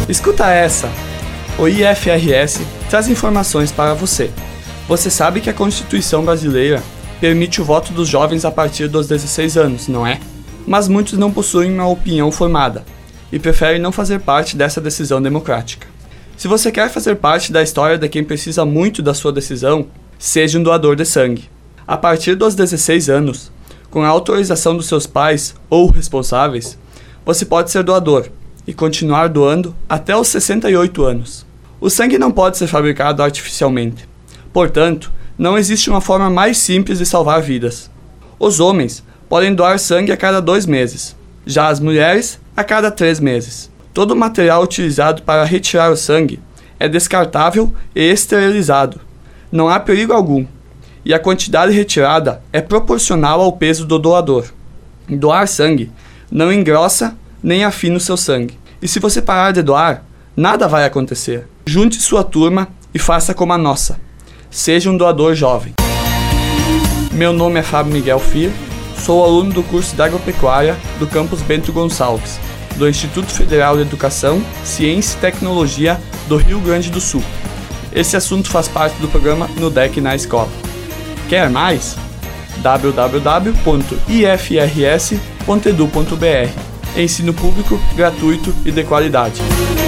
Escuta essa! O IFRS traz informações para você. Você sabe que a Constituição brasileira permite o voto dos jovens a partir dos 16 anos, não é? Mas muitos não possuem uma opinião formada e preferem não fazer parte dessa decisão democrática. Se você quer fazer parte da história de quem precisa muito da sua decisão, seja um doador de sangue. A partir dos 16 anos, com a autorização dos seus pais ou responsáveis, você pode ser doador e continuar doando até os 68 anos. O sangue não pode ser fabricado artificialmente. Portanto, não existe uma forma mais simples de salvar vidas. Os homens podem doar sangue a cada 2 meses, já as mulheres a cada 3 meses. Todo o material utilizado para retirar o sangue é descartável e esterilizado. Não há perigo algum, e a quantidade retirada é proporcional ao peso do doador. Doar sangue não engrossa nem afina o seu sangue. E se você parar de doar, nada vai acontecer. Junte sua turma e faça como a nossa. Seja um doador jovem. Meu nome é Fábio Miguel Fir, sou aluno do curso de Agropecuária do campus Bento Gonçalves, do Instituto Federal de Educação, Ciência e Tecnologia do Rio Grande do Sul. Esse assunto faz parte do programa No Deck na Escola. Quer mais? www.ifrs.edu.br. Ensino público, gratuito e de qualidade.